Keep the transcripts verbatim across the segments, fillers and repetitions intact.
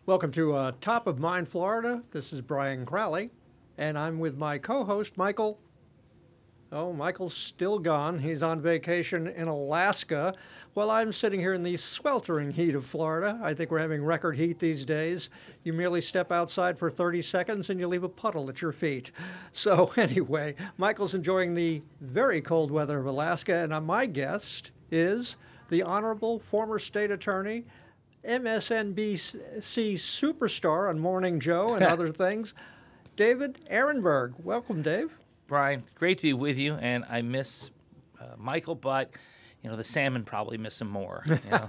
Welcome to uh, Top of Mind, Florida. This is Brian Crowley, and I'm with my co-host, Michael. Oh, Michael's still gone. He's on vacation in Alaska, while I'm sitting here in the sweltering heat of Florida. I think we're having record heat these days. You merely step outside for thirty seconds and you leave a puddle at your feet. So anyway, Michael's enjoying the very cold weather of Alaska, and my guest is the Honorable former State Attorney, M S N B C superstar on Morning Joe and other things, David Ehrenberg. Welcome, Dave. Brian, great to be with you, and I miss uh, Michael, but, you know, the salmon probably miss him more. You know?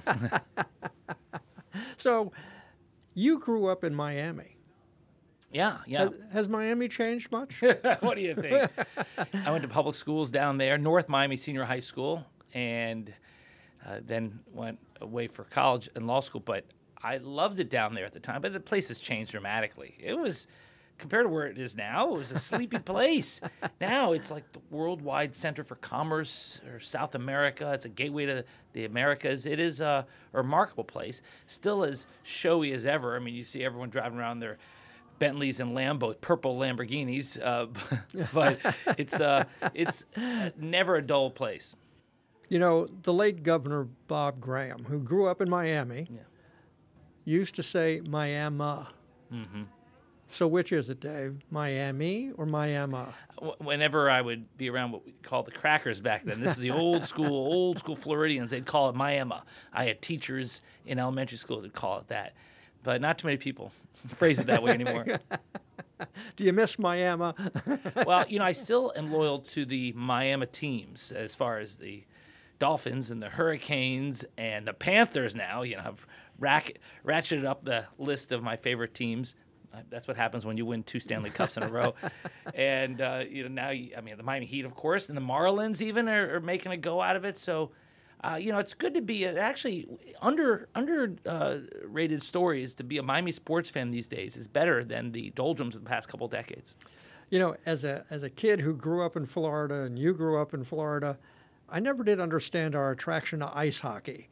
So, you grew up in Miami. Yeah, yeah. Has, has Miami changed much? What do you think? I went to public schools down there, North Miami Senior High School, and uh, then went away for college and law school, but I loved it down there at the time, but the place has changed dramatically. It was... Compared to where it is now, it was a sleepy place. Now it's like the worldwide center for commerce, or South America. It's a gateway to the Americas. It is a, a remarkable place, still as showy as ever. I mean, you see everyone driving around their Bentleys and Lambos, purple Lamborghinis, uh, but it's uh, it's never a dull place. You know, the late Governor Bob Graham, who grew up in Miami, Yeah. used to say Miami. Mm-hmm. So which is it, Dave? Miami or Miami? Whenever I would be around what we called the crackers back then, this is the old school, old school Floridians, they'd call it Miami. I had teachers in elementary school that call it that, but not too many people phrase it that way anymore. Do you miss Miami? Well, you know, I still am loyal to the Miami teams as far as the Dolphins and the Hurricanes and the Panthers now. You know, have rack, ratcheted up the list of my favorite teams. That's what happens when you win two Stanley Cups in a row. And, uh, you know, now, you, I mean, the Miami Heat, of course, and the Marlins even are, are making a go out of it. So, uh, you know, it's good to be a, actually under under uh, rated stories to be a Miami sports fan these days is better than the doldrums of the past couple decades. You know, as a as a kid who grew up in Florida and you grew up in Florida, I never did understand our attraction to ice hockey.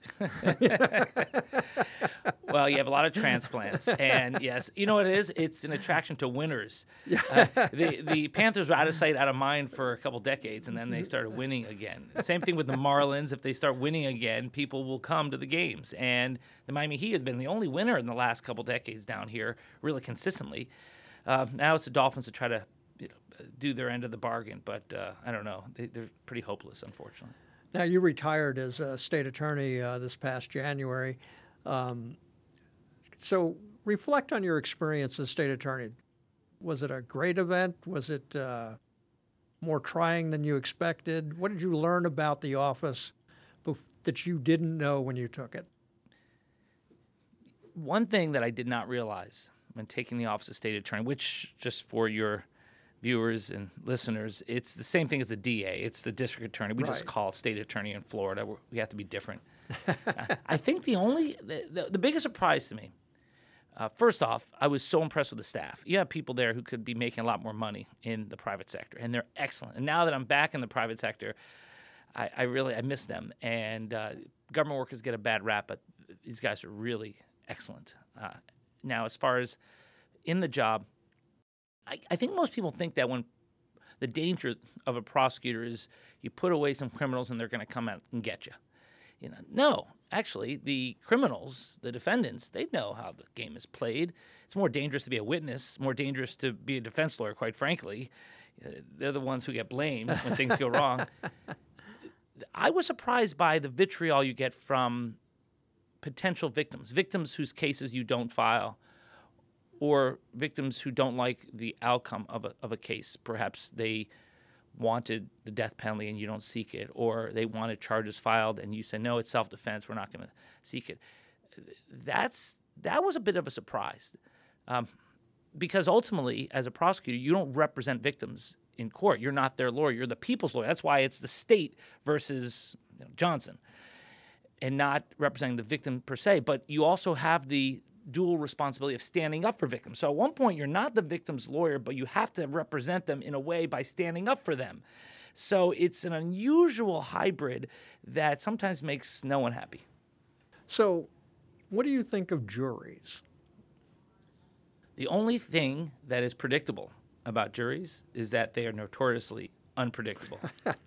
Well, you have a lot of transplants, and yes, you know what it is? It's an attraction to winners. Uh, the the Panthers were out of sight, out of mind for a couple decades, and then they started winning again. Same thing with the Marlins. If they start winning again, people will come to the games. And the Miami Heat have been the only winner in the last couple decades down here, really consistently. Uh, now it's the Dolphins to try to you know, do their end of the bargain, but uh, I don't know. They, they're pretty hopeless, unfortunately. Now, you retired as a state attorney uh, this past January. Um, so reflect on your experience as state attorney. Was it a great event? Was it uh, more trying than you expected? What did you learn about the office bef- that you didn't know when you took it? One thing that I did not realize when taking the office of state attorney, which just for your viewers and listeners, it's the same thing as the D A. It's the district attorney. We Right. just call it state attorney in Florida. We're, we have to be different. I think the only, the, the, the biggest surprise to me, uh, first off, I was so impressed with the staff. You have people there who could be making a lot more money in the private sector, and they're excellent. And now that I'm back in the private sector, I, I really, I miss them. And uh, government workers get a bad rap, but these guys are really excellent. Uh, now, as far as in the job, I, I think most people think that when the danger of a prosecutor is you put away some criminals and they're going to come out and get you. You know, no, actually, the criminals, the defendants, they know how the game is played. It's more dangerous to be a witness, more dangerous to be a defense lawyer, quite frankly. Uh, they're the ones who get blamed when things go wrong. I was surprised by the vitriol you get from potential victims, victims whose cases you don't file, or victims who don't like the outcome of a of a case. Perhaps they wanted the death penalty and you don't seek it, or they wanted charges filed and you say, no, it's self-defense, we're not going to seek it. That's that was a bit of a surprise, um, because ultimately, as a prosecutor, you don't represent victims in court. You're not their lawyer. You're the people's lawyer. That's why it's the state versus you know, Johnson, and not representing the victim per se. But you also have the dual responsibility of standing up for victims. So at one point, you're not the victim's lawyer, but you have to represent them in a way by standing up for them. So it's an unusual hybrid that sometimes makes no one happy. So what do you think of juries? The only thing that is predictable about juries is that they are notoriously unpredictable.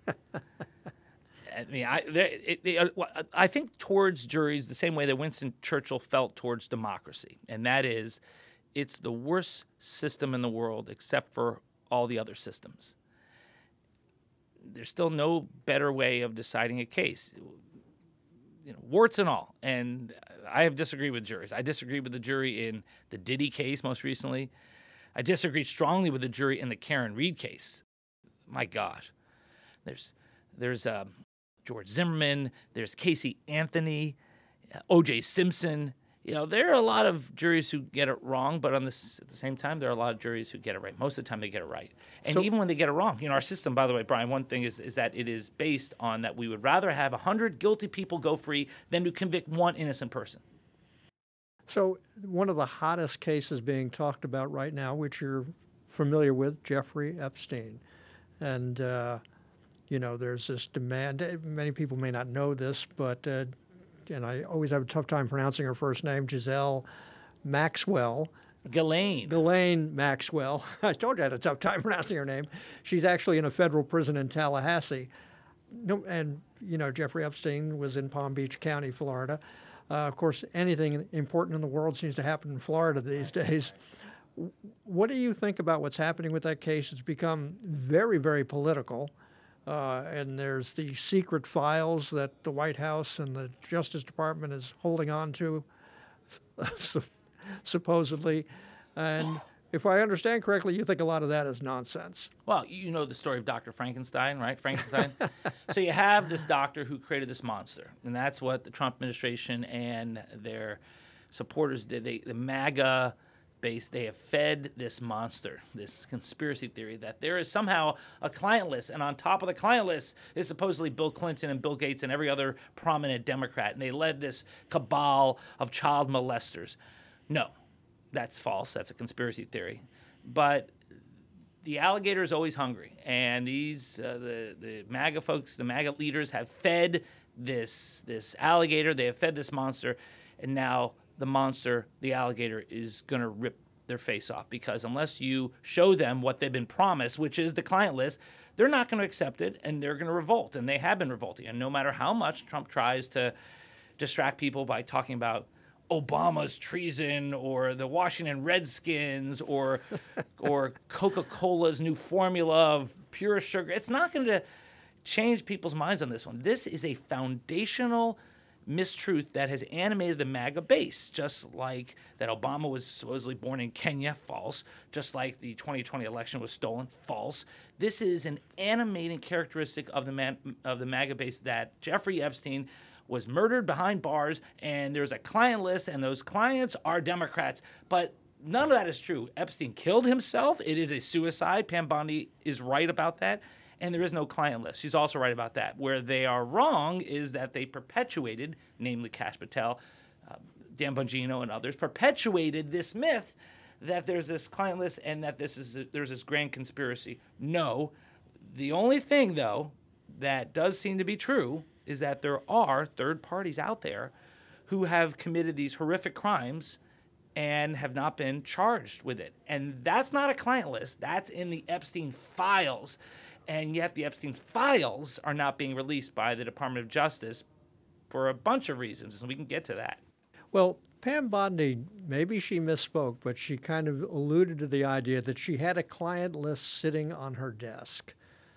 I mean, I, it, it, I think towards juries the same way that Winston Churchill felt towards democracy, and that is it's the worst system in the world except for all the other systems. There's still no better way of deciding a case, you know, warts and all. And I have disagreed with juries. I disagreed with the jury in the Diddy case most recently. I disagreed strongly with the jury in the Karen Reed case. My gosh, there's there's um, George Zimmerman, there's Casey Anthony, O J Simpson. You know, there are a lot of juries who get it wrong, but on this, at the same time, there are a lot of juries who get it right. Most of the time, they get it right. And so, even when they get it wrong, you know, our system, by the way, Brian, one thing is, is that it is based on that we would rather have one hundred guilty people go free than to convict one innocent person. So one of the hottest cases being talked about right now, which you're familiar with, Jeffrey Epstein. And, uh, you know, there's this demand. Many people may not know this, but... Uh, and I always have a tough time pronouncing her first name, Giselle Maxwell. Ghislaine. Ghislaine Maxwell. I told you I had a tough time pronouncing her name. She's actually in a federal prison in Tallahassee. No, and, you know, Jeffrey Epstein was in Palm Beach County, Florida. Uh, of course, anything important in the world seems to happen in Florida these days. What do you think about what's happening with that case? It's become very, very political. Uh, and there's the secret files that the White House and the Justice Department is holding on to, supposedly. And if I understand correctly, you think a lot of that is nonsense. Well, you know the story of Doctor Frankenstein, right? Frankenstein. So you have this doctor who created this monster, and that's what the Trump administration and their supporters did. They, the MAGA base, they have fed this monster, this conspiracy theory that there is somehow a client list, and on top of the client list is supposedly Bill Clinton and Bill Gates and every other prominent Democrat, and they led this cabal of child molesters. No, that's false. That's a conspiracy theory. But the alligator is always hungry, and these uh, the the MAGA folks, the MAGA leaders have fed this this alligator. They have fed this monster, and now the monster, the alligator, is going to rip their face off, because unless you show them what they've been promised, which is the client list, they're not going to accept it, and they're going to revolt, and they have been revolting. And no matter how much Trump tries to distract people by talking about Obama's treason or the Washington Redskins or or Coca-Cola's new formula of pure sugar, it's not going to change people's minds on this one. This is a foundational mistruth that has animated the MAGA base, just like that Obama was supposedly born in Kenya, false. Just like the twenty twenty election was stolen, false. This is an animating characteristic of the man, of the MAGA base, that Jeffrey Epstein was murdered behind bars, and there's a client list, and those clients are Democrats. But none of that is true. Epstein killed himself. It is a suicide. Pam Bondi is right about that. And there is no client list. She's also right about that. Where they are wrong is that they perpetuated, namely Kash Patel, uh, Dan Bongino, and others, perpetuated this myth that there's this client list and that this is a, there's this grand conspiracy. No. The only thing, though, that does seem to be true is that there are third parties out there who have committed these horrific crimes and have not been charged with it. And that's not a client list. That's in the Epstein files. And yet the Epstein files are not being released by the Department of Justice for a bunch of reasons, and we can get to that. Well, Pam Bondi, maybe she misspoke, but she kind of alluded to the idea that she had a client list sitting on her desk.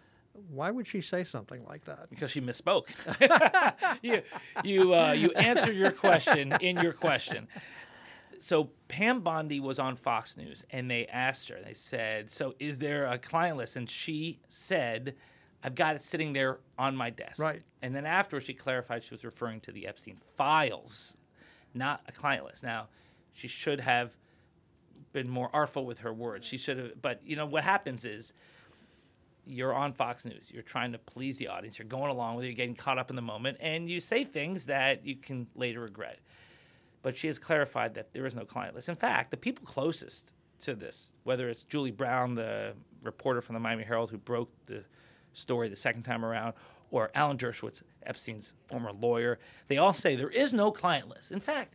Why would she say something like that? Because she misspoke. you you, uh, you answered your question in your question. So Pam Bondi was on Fox News, and they asked her, they said, so is there a client list? And she said, I've got it sitting there on my desk. Right. And then afterwards, she clarified she was referring to the Epstein files, not a client list. Now, she should have been more artful with her words. She should have, but you know, what happens is you're on Fox News. You're trying to please the audience. You're going along with it. You're getting caught up in the moment, and you say things that you can later regret. But she has clarified that there is no client list. In fact, the people closest to this, whether it's Julie Brown, the reporter from the Miami Herald who broke the story the second time around, or Alan Dershowitz, Epstein's former lawyer, they all say there is no client list. In fact,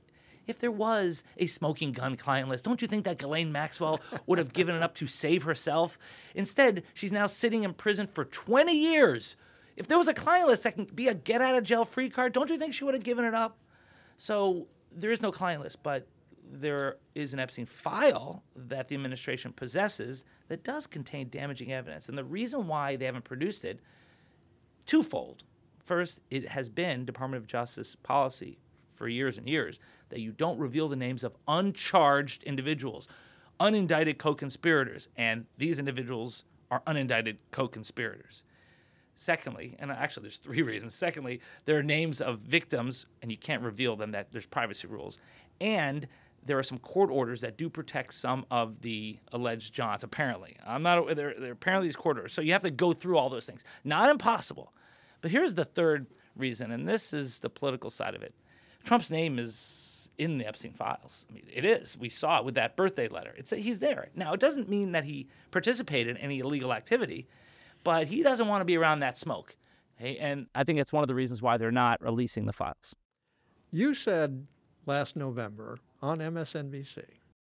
if there was a smoking gun client list, don't you think that Ghislaine Maxwell would have given it up to save herself? Instead, she's now sitting in prison for twenty years. If there was a client list that can be a get-out-of-jail-free card, don't you think she would have given it up? So there is no client list, but there is an Epstein file that the administration possesses that does contain damaging evidence. And the reason why they haven't produced it, twofold. First, it has been Department of Justice policy for years and years that you don't reveal the names of uncharged individuals, unindicted co-conspirators, and these individuals are unindicted co-conspirators. Secondly, and actually there's three reasons. Secondly, there are names of victims, and you can't reveal them, that there's privacy rules. And there are some court orders that do protect some of the alleged Johns, apparently. I'm not, they're, they're apparently these court orders. So you have to go through all those things. Not impossible. But here's the third reason, and this is the political side of it. Trump's name is in the Epstein files. I mean, it is. We saw it with that birthday letter. It's he's there. Now, it doesn't mean that he participated in any illegal activity, but he doesn't want to be around that smoke. Okay? And I think it's one of the reasons why they're not releasing the files. You said last November on M S N B C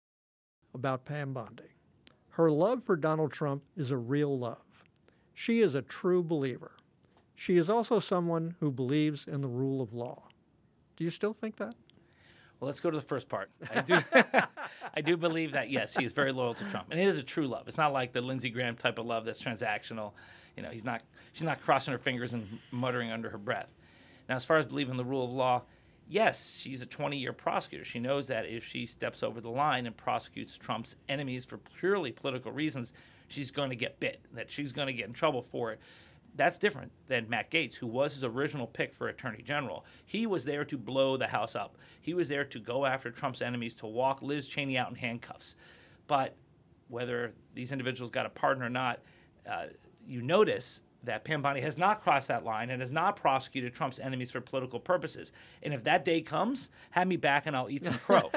about Pam Bondi. Her love for Donald Trump is a real love. She is a true believer. She is also someone who believes in the rule of law. Do you still think that? Well, let's go to the first part. I do I do believe that, yes, he is very loyal to Trump. And it is a true love. It's not like the Lindsey Graham type of love that's transactional. You know, he's not she's not crossing her fingers and muttering under her breath. Now, as far as believing in the rule of law, yes, she's a twenty-year prosecutor. She knows that if she steps over the line and prosecutes Trump's enemies for purely political reasons, she's going to get bit, that she's going to get in trouble for it. That's different than Matt Gaetz, who was his original pick for Attorney General. He was there to blow the House up. He was there to go after Trump's enemies, to walk Liz Cheney out in handcuffs. But whether these individuals got a pardon or not, uh, you notice that Pam Bondi has not crossed that line and has not prosecuted Trump's enemies for political purposes. And if that day comes, have me back and I'll eat some crow.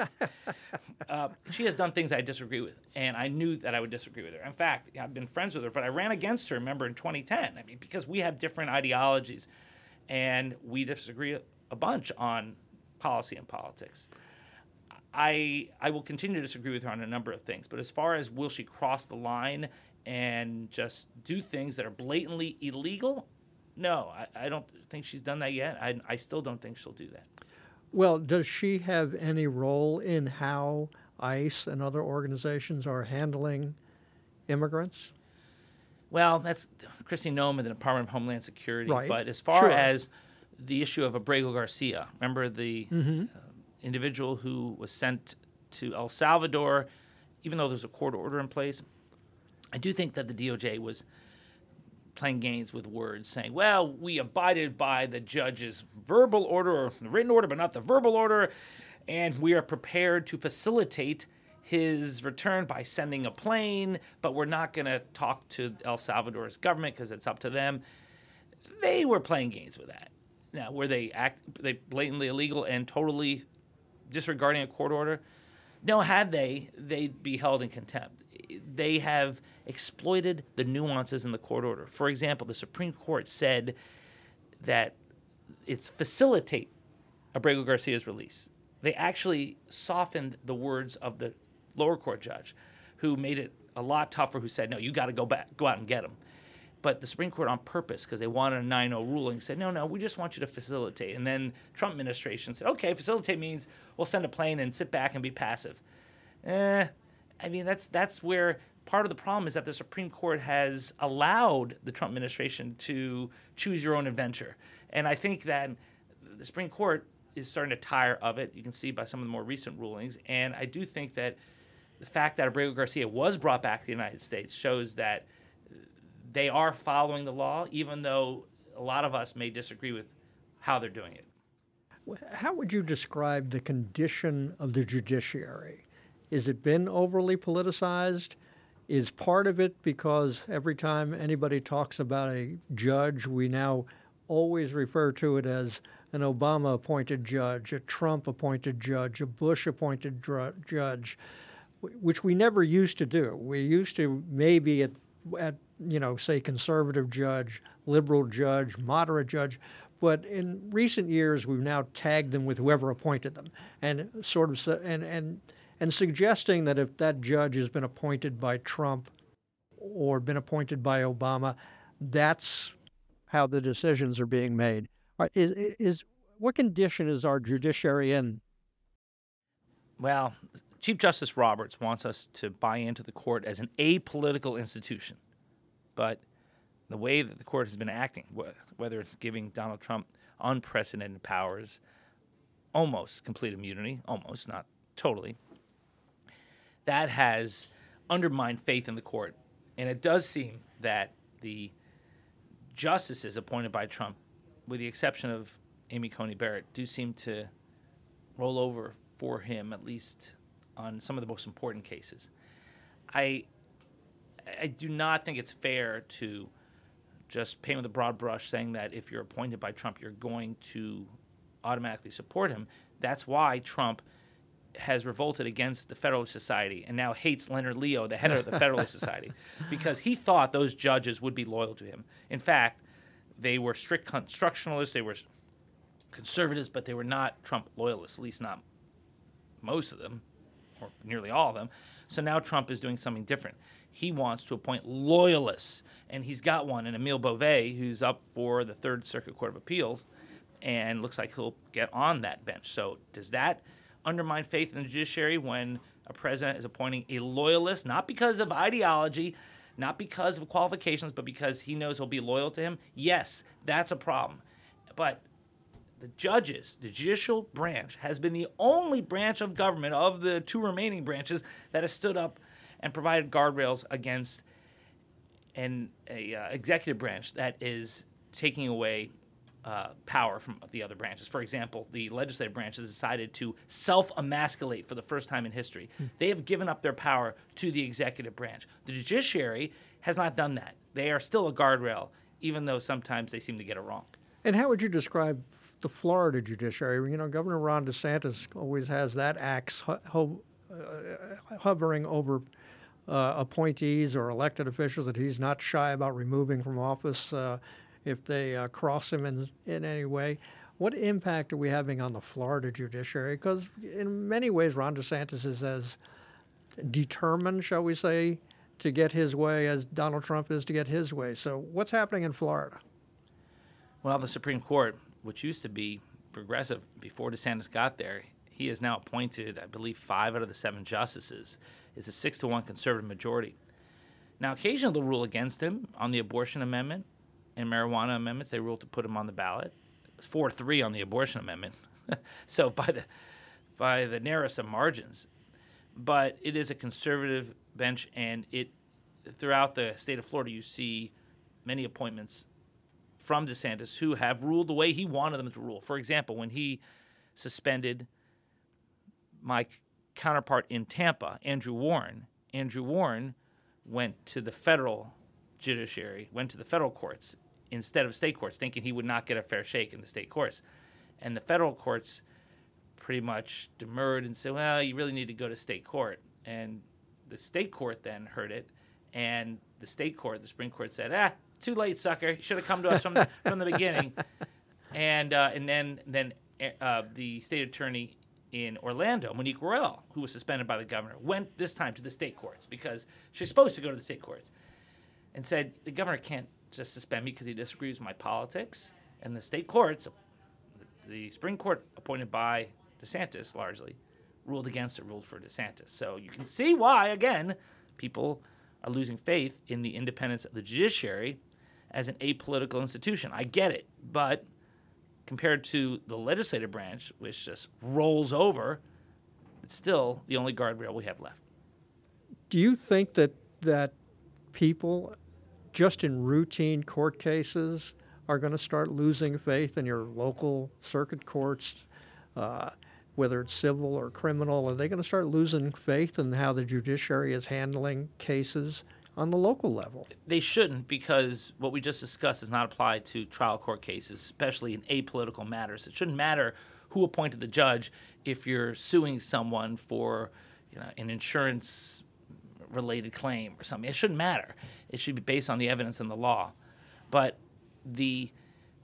uh, she has done things I disagree with, and I knew that I would disagree with her. In fact, I've been friends with her, but I ran against her, remember, in twenty ten. I mean, because we have different ideologies, and we disagree a bunch on policy and politics. I I will continue to disagree with her on a number of things, but as far as will she cross the line and just do things that are blatantly illegal, no, I, I don't think she's done that yet. I, I still don't think she'll do that. Well, does she have any role in how ICE and other organizations are handling immigrants? Well, that's Christine Noem in the Department of Homeland Security. Right. But as far Sure. as the issue of Abrego Garcia, remember the Mm-hmm. uh, individual who was sent to El Salvador, even though there's a court order in place, I do think that the D O J was playing games with words, saying, well, we abided by the judge's verbal order or the written order, but not the verbal order, and we are prepared to facilitate his return by sending a plane, but we're not going to talk to El Salvador's government because it's up to them. They were playing games with that. Now, were they act they blatantly illegal and totally disregarding a court order? No, had they, they'd be held in contempt. They have exploited the nuances in the court order. For example, the Supreme Court said that it's facilitate Abrego Garcia's release. They actually softened the words of the lower court judge, who made it a lot tougher, who said, no, you got to go back, go out and get him. But the Supreme Court, on purpose, because they wanted a nine oh ruling, said, no, no, we just want you to facilitate. And then Trump administration said, okay, facilitate means we'll send a plane and sit back and be passive. Eh, I mean, that's that's where part of the problem is that the Supreme Court has allowed the Trump administration to choose your own adventure. And I think that the Supreme Court is starting to tire of it. You can see by some of the more recent rulings. And I do think that the fact that Abrego Garcia was brought back to the United States shows that they are following the law, even though a lot of us may disagree with how they're doing it. How would you describe the condition of the judiciary? Has it been overly politicized? Is part of it because every time anybody talks about a judge, we now always refer to it as an Obama-appointed judge, a Trump-appointed judge, a Bush-appointed dr- judge, which we never used to do. We used to maybe at, at, you know, say conservative judge, liberal judge, moderate judge, but in recent years we've now tagged them with whoever appointed them, and sort of su- and and and suggesting that if that judge has been appointed by Trump or been appointed by Obama, that's how the decisions are being made. All right, Is is what condition is our judiciary in? Well, Chief Justice Roberts wants us to buy into the court as an apolitical institution. But the way that the court has been acting, whether it's giving Donald Trump unprecedented powers, almost complete immunity, almost, not totally, that has undermined faith in the court. And it does seem that the justices appointed by Trump, with the exception of Amy Coney Barrett, do seem to roll over for him, at least on some of the most important cases. I I do not think it's fair to just paint with a broad brush saying that if you're appointed by Trump, you're going to automatically support him. That's why Trump has revolted against the Federalist Society and now hates Leonard Leo, the head of the Federalist Society, because he thought those judges would be loyal to him. In fact, they were strict constructionalists, they were conservatives, but they were not Trump loyalists, at least not most of them, or nearly all of them. So now Trump is doing something different. He wants to appoint loyalists, and he's got one in Emile Beauvais, who's up for the Third Circuit Court of Appeals, and looks like he'll get on that bench. So does that undermine faith in the judiciary when a president is appointing a loyalist, not because of ideology, not because of qualifications, but because he knows he'll be loyal to him? Yes, that's a problem. But the judges, the judicial branch, has been the only branch of government of the two remaining branches that has stood up and provided guardrails against an a, uh, executive branch that is taking away uh, power from the other branches. For example, the legislative branch has decided to self-emasculate for the first time in history. Hmm. They have given up their power to the executive branch. The judiciary has not done that. They are still a guardrail, even though sometimes they seem to get it wrong. And how would you describe the Florida judiciary? You know, Governor Ron DeSantis always has that axe ho- ho- uh, hovering over uh, appointees or elected officials that he's not shy about removing from office uh, if they uh, cross him in, in any way. What impact are we having on the Florida judiciary? Because in many ways, Ron DeSantis is as determined, shall we say, to get his way as Donald Trump is to get his way. So what's happening in Florida? Well, the Supreme Court, which used to be progressive before DeSantis got there, he has now appointed, I believe, five out of the seven justices. It's a six to one conservative majority. Now, occasionally they'll rule against him on the abortion amendment and marijuana amendments. They ruled to put him on the ballot. It's four three on the abortion amendment. So by the by the narrowest of margins. But it is a conservative bench, and it throughout the state of Florida, you see many appointments from DeSantis who have ruled the way he wanted them to rule. For example, when he suspended my counterpart in Tampa, Andrew Warren, Andrew Warren went to the federal judiciary, went to the federal courts instead of state courts, thinking he would not get a fair shake in the state courts. And the federal courts pretty much demurred and said, well, you really need to go to state court. And the state court then heard it, and the state court, the Supreme Court, said, ah, too late, sucker. You should have come to us from the, from the beginning. And uh, and then then uh, the state attorney in Orlando, Monique Royal, who was suspended by the governor, went this time to the state courts because she's supposed to go to the state courts, and said, the governor can't just suspend me because he disagrees with my politics. And the state courts, the Supreme Court appointed by DeSantis largely, ruled against it, ruled for DeSantis. So you can see why, again, people are losing faith in the independence of the judiciary as an apolitical institution. I get it, but compared to the legislative branch, which just rolls over, it's still the only guardrail we have left. Do you think that that people, just in routine court cases, are going to start losing faith in your local circuit courts, uh, whether it's civil or criminal? Are they going to start losing faith in how the judiciary is handling cases on the local level? They shouldn't, because what we just discussed does not apply to trial court cases, especially in apolitical matters. It shouldn't matter who appointed the judge if you're suing someone for, you know, an insurance-related claim or something. It shouldn't matter. It should be based on the evidence and the law. But the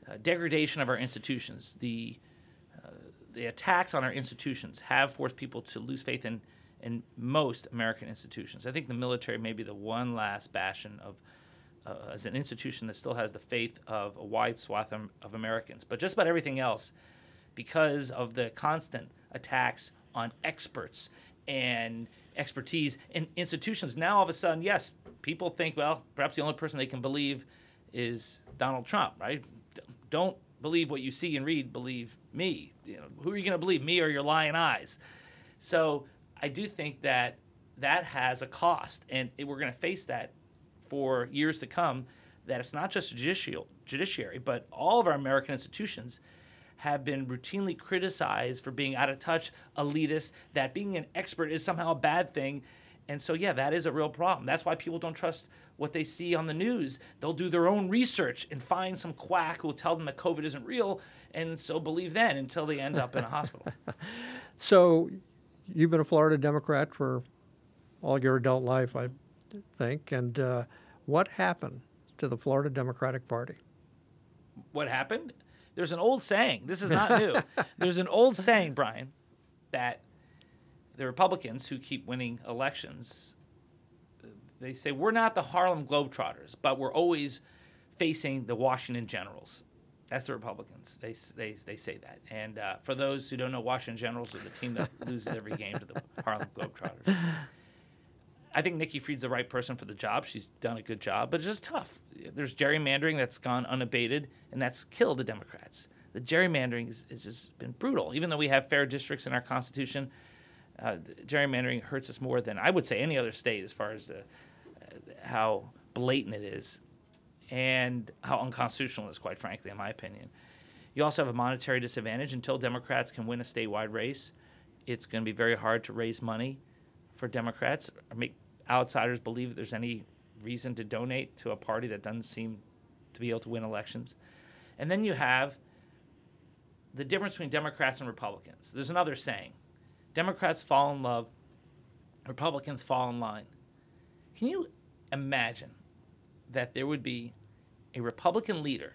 uh, degradation of our institutions, the uh, the attacks on our institutions have forced people to lose faith in in most American institutions. I think the military may be the one last bastion of uh, as an institution that still has the faith of a wide swath of, of Americans. But just about everything else, because of the constant attacks on experts and expertise in institutions, now all of a sudden, yes, people think, well, perhaps the only person they can believe is Donald Trump, right? D- don't believe what you see and read, believe me. You know, who are you going to believe, me or your lying eyes? So I do think that that has a cost, and it, we're going to face that for years to come, that it's not just judicial, judiciary, but all of our American institutions have been routinely criticized for being out of touch, elitist, that being an expert is somehow a bad thing. And so, yeah, that is a real problem. That's why people don't trust what they see on the news. They'll do their own research and find some quack who will tell them that COVID isn't real, and so believe then until they end up in a hospital. So you've been a Florida Democrat for all your adult life, I think. And uh, what happened to the Florida Democratic Party? What happened? There's an old saying. This is not new. There's an old saying, Brian, that the Republicans who keep winning elections, they say, we're not the Harlem Globetrotters, but we're always facing the Washington Generals. That's the Republicans. They they they say that. And uh, for those who don't know, Washington Generals are the team that loses every game to the Harlem Globetrotters. I think Nikki Fried's the right person for the job. She's done a good job, but it's just tough. There's gerrymandering that's gone unabated, and that's killed the Democrats. The gerrymandering has just been brutal. Even though we have fair districts in our Constitution, uh, gerrymandering hurts us more than, I would say, any other state as far as the, uh, how blatant it is and how unconstitutional it is, quite frankly, in my opinion. You also have a monetary disadvantage. Until Democrats can win a statewide race, it's going to be very hard to raise money for Democrats or make outsiders believe that there's any reason to donate to a party that doesn't seem to be able to win elections. And then you have the difference between Democrats and Republicans. There's another saying: Democrats fall in love, Republicans fall in line. Can you imagine that there would be a Republican leader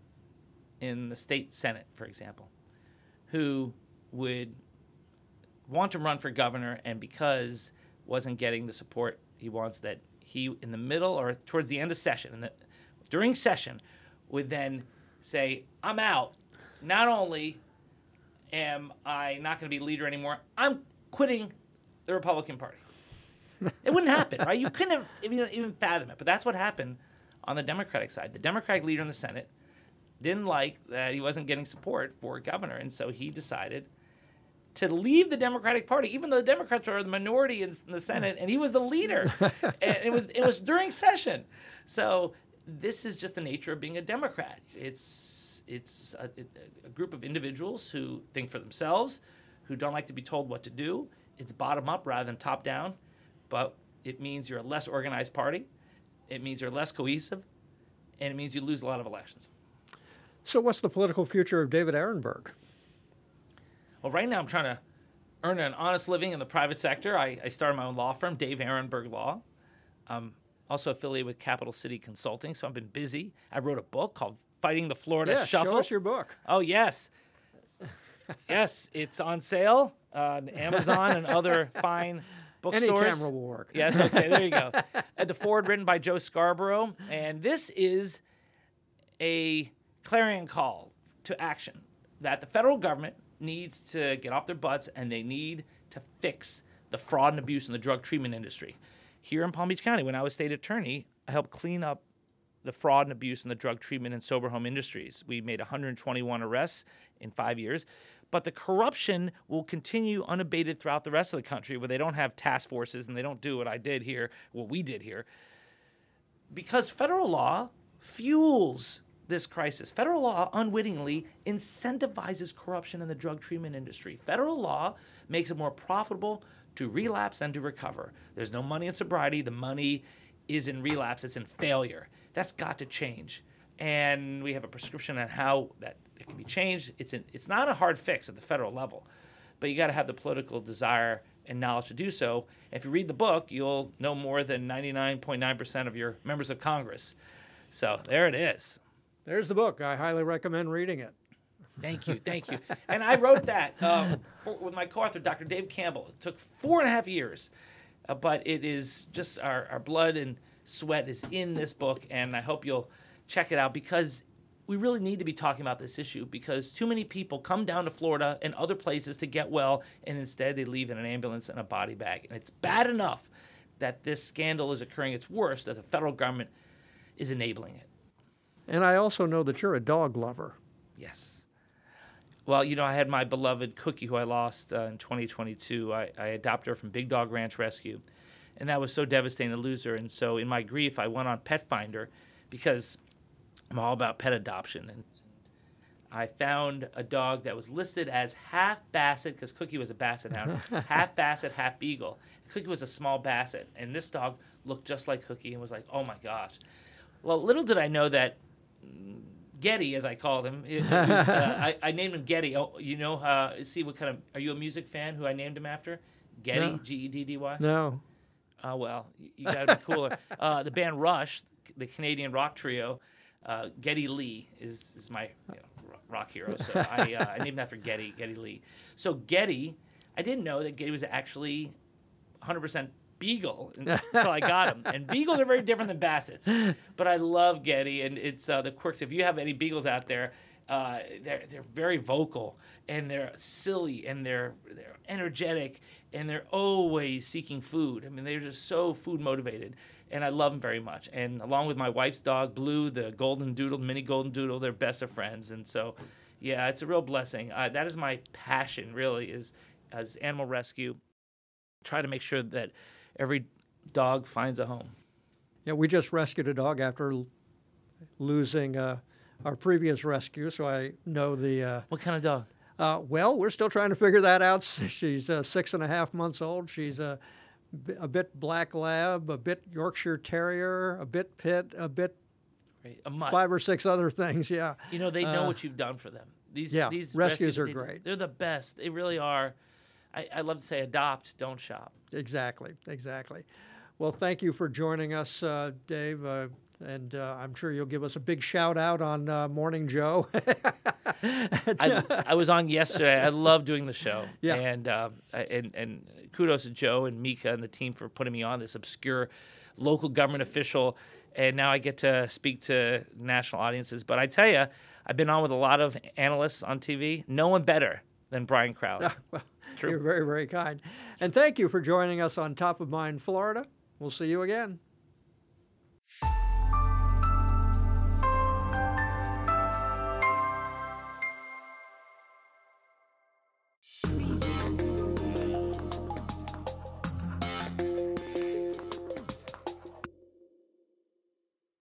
in the state Senate, for example, who would want to run for governor, and because wasn't getting the support he wants, that he, in the middle or towards the end of session, and during session, would then say, I'm out. Not only am I not going to be leader anymore, I'm quitting the Republican Party. It wouldn't happen, right? You couldn't have even, even fathom it. But that's what happened on the Democratic side. The Democratic leader in the Senate didn't like that he wasn't getting support for governor, and so he decided to leave the Democratic Party, even though the Democrats are the minority in, in the Senate, and he was the leader. And it was it was during session. So this is just the nature of being a Democrat. It's it's a, a group of individuals who think for themselves, who don't like to be told what to do. It's bottom up rather than top down, but it means you're a less organized party. It means you're less cohesive, and it means you lose a lot of elections. So what's the political future of David Ehrenberg? Well, right now I'm trying to earn an honest living in the private sector. I, I started my own law firm, Dave Ehrenberg Law. I'm also affiliated with Capital City Consulting, so I've been busy. I wrote a book called Fighting the Florida yeah, Shuffle. Show us your book. Oh, yes. Yes, it's on sale on Amazon and other fine bookstores. Any camera will work. Yes, okay, there you go. At the forward, written by Joe Scarborough. And this is a clarion call to action that the federal government needs to get off their butts, and they need to fix the fraud and abuse in the drug treatment industry. Here in Palm Beach County, when I was state attorney, I helped clean up the fraud and abuse in the drug treatment and sober home industries. We made one hundred twenty-one arrests in five years. But the corruption will continue unabated throughout the rest of the country, where they don't have task forces and they don't do what I did here, what we did here. Because federal law fuels this crisis. Federal law unwittingly incentivizes corruption in the drug treatment industry. Federal law makes it more profitable to relapse than to recover. There's no money in sobriety. The money is in relapse. It's in failure. That's got to change. And we have a prescription on how that it can be changed. It's in, it's not a hard fix at the federal level, but you got to have the political desire and knowledge to do so. If you read the book, you'll know more than ninety-nine point nine percent of your members of Congress. So there it is. There's the book. I highly recommend reading it. Thank you, thank you. And I wrote that uh, for, with my co-author, Doctor Dave Campbell. It took four and a half years, uh, but it is just our, our blood and sweat is in this book, and I hope you'll check it out because we really need to be talking about this issue because too many people come down to Florida and other places to get well, and instead they leave in an ambulance and a body bag. And it's bad enough that this scandal is occurring. It's worse that the federal government is enabling it. And I also know that you're a dog lover. Yes. Well, you know, I had my beloved Cookie, who I lost uh, in twenty twenty-two. I, I adopted her from Big Dog Ranch Rescue, and that was so devastating to lose her. And so in my grief, I went on Pet Finder because I'm all about pet adoption. And I found a dog that was listed as half Basset, because Cookie was a Basset Hound, half Basset, half Beagle. Cookie was a small Basset, and this dog looked just like Cookie and was like, oh, my gosh. Well, little did I know that Geddy, as I called him. It, it was, uh, I, I named him Geddy. Oh, you know, uh, see what kind of, are you a music fan who I named him after? Geddy, No. G E D D Y? No. Oh, well, you, you got to be cooler. uh, the band Rush, the Canadian rock trio, uh, Geddy Lee is, is my you know, rock hero. So I, uh, I named him after Geddy, Geddy Lee. So Geddy, I didn't know that Geddy was actually one hundred percent Beagle until I got him. And Beagles are very different than Bassets. But I love Geddy, and it's uh, the quirks. If you have any Beagles out there, uh, they're they're very vocal, and they're silly, and they're they're energetic, and they're always seeking food. I mean, they're just so food motivated, and I love them very much. And along with my wife's dog, Blue, the golden doodle, mini golden doodle, they're best of friends. And so, yeah, it's a real blessing. Uh, that is my passion, really, is as animal rescue. Try to make sure that every dog finds a home. Yeah, we just rescued a dog after l- losing uh, our previous rescue, so I know the. Uh, What kind of dog? uh, well, we're still trying to figure that out. She's uh, six and a half months old. She's a, bi- a bit black lab, a bit Yorkshire Terrier, a bit pit, a bit Right, a mutt. five or six other things. Yeah. You know, they know Uh, what you've done for them. These yeah, these rescues are they- great. They're the best. They really are. I, I love to say adopt, don't shop. Exactly, exactly. Well, thank you for joining us, uh, Dave, uh, and uh, I'm sure you'll give us a big shout out on uh, Morning Joe. I, I was on yesterday. I love doing the show. Yeah. And, um, I- and and kudos to Joe and Mika and the team for putting me on, this obscure local government official. And now I get to speak to national audiences. But I tell you, I've been on with a lot of analysts on T V. No one better than Brian Crowley. Well, True. you're very, very kind. And thank you for joining us on Top of Mind Florida. We'll see you again.